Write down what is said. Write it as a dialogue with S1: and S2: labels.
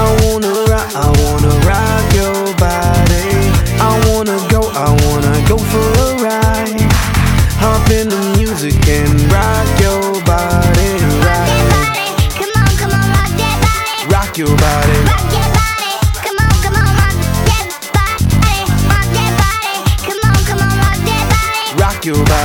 S1: I wanna rock your body. I wanna go for a ride. Hop in the music and rock your body.
S2: Rock that body, come on, rock that body.
S1: Rock your body.
S2: Rock that body, come on, rock that body. Rock that body, come on, rock that body.
S1: Rock your body.